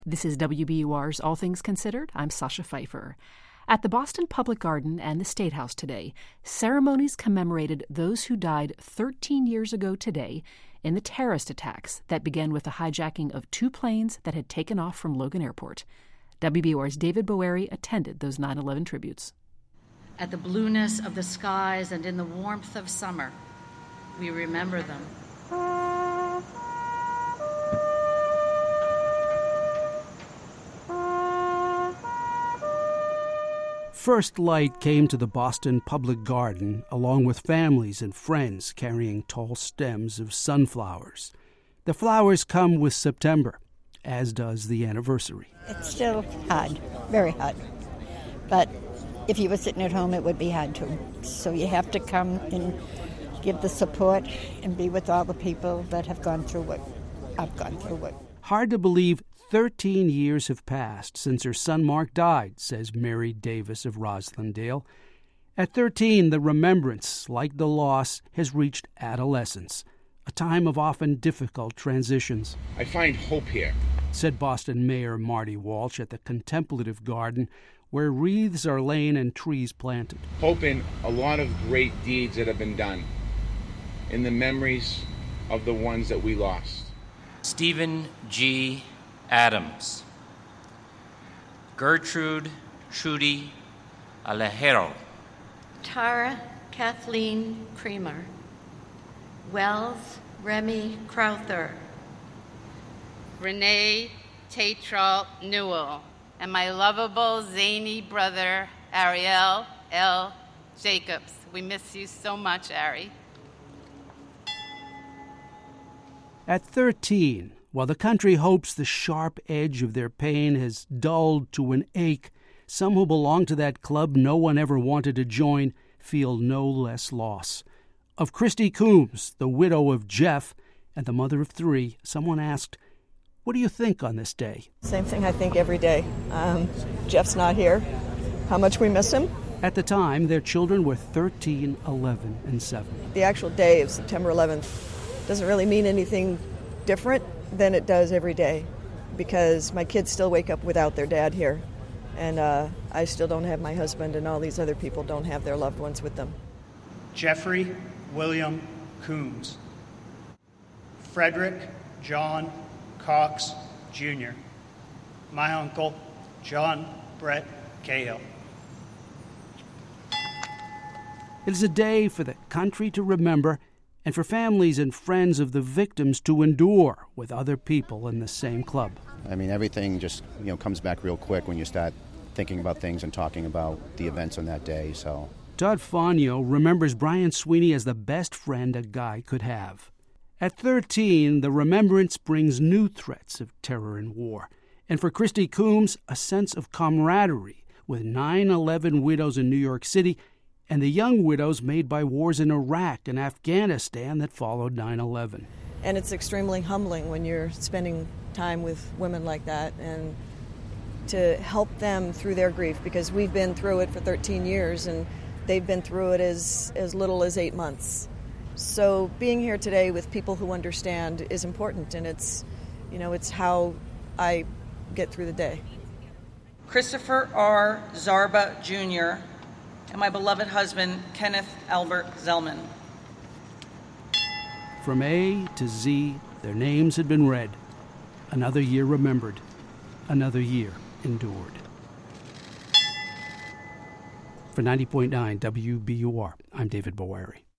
This is WBUR's All Things Considered. I'm Sasha Pfeiffer. At the Boston Public Garden and the State House today, ceremonies commemorated those who died 13 years ago today in the terrorist attacks that began with the hijacking of 2 planes that had taken off from Logan Airport. WBUR's David Boeri attended those 9/11 tributes. At the blueness of the skies and in the warmth of summer, we remember them. First light came to the Boston Public Garden along with families and friends carrying tall stems of sunflowers. The flowers come with September, as does the anniversary. It's still hard, very hard. But if you were sitting at home, it would be hard too. So you have to come and give the support and be with all the people that have gone through what I've gone through. Hard to believe 13 years have passed since her son Mark died, says Mary Davis of Roslindale. At 13, the remembrance, like the loss, has reached adolescence, a time of often difficult transitions. I find hope here, said Boston Mayor Marty Walsh at the Contemplative Garden, where wreaths are laid and trees planted. Hope in a lot of great deeds that have been done, in the memories of the ones that we lost. Stephen G. Adams, Gertrude Trudy Alejero, Tara Kathleen Creamer, Wells Remy Crowther, Renee Tatral Newell, and my lovable zany brother, Ariel L. Jacobs. We miss you so much, Ari. At 13, while the country hopes the sharp edge of their pain has dulled to an ache, some who belong to that club no one ever wanted to join feel no less loss. Of Christy Coombs, the widow of Jeff and the mother of 3, someone asked, "What do you think on this day?" Same thing I think every day. Jeff's not here. How much we miss him. At the time, their children were 13, 11, and 7. The actual day of September 11th doesn't really mean anything different than it does every day, because my kids still wake up without their dad here, and I still don't have my husband, and all these other people don't have their loved ones with them. Jeffrey William Coombs, Frederick John Cox Jr., my uncle John Brett Cahill. It is a day for the country to remember and for families and friends of the victims to endure with other people in the same club. I mean, everything just, comes back real quick when you start thinking about things and talking about the events on that day, so. Todd Fonio remembers Brian Sweeney as the best friend a guy could have. At 13, the remembrance brings new threats of terror and war. And for Christy Coombs, a sense of camaraderie with 9/11 widows in New York City and the young widows made by wars in Iraq and Afghanistan that followed 9/11. And it's extremely humbling when you're spending time with women like that and to help them through their grief, because we've been through it for 13 years and they've been through it as little as 8 months. So being here today with people who understand is important, and it's how I get through the day. Christopher R. Zarba Jr., and my beloved husband, Kenneth Albert Zellman. From A to Z, their names had been read. Another year remembered. Another year endured. For 90.9 WBUR, I'm David Boeri.